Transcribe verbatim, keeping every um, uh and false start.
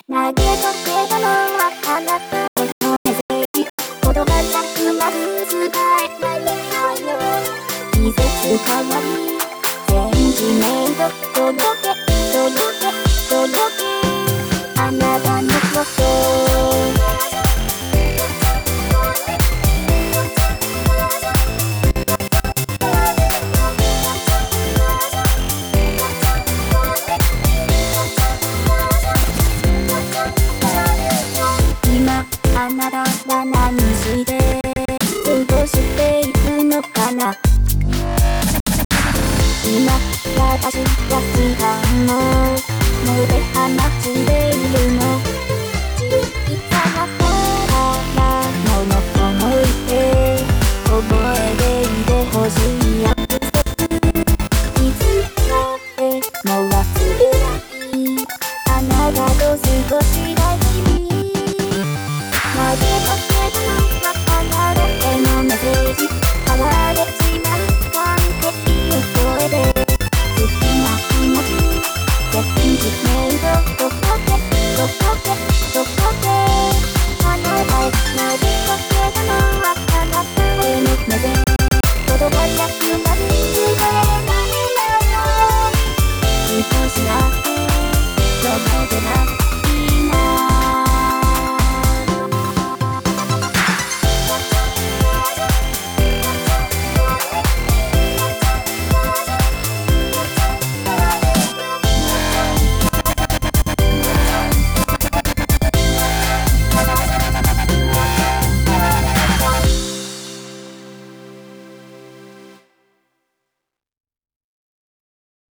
投げかけたのはあなたのメッセージ。言葉じゃくまず使えないよ。季節変わりセンチメント届け届け届けあなたのこと今あなたは何して過ごしているのかな。今私は時間をもて放しているの。小さな宝物と思い出覚えていてほしい約束。いつまでも忘れないあなたと過ごした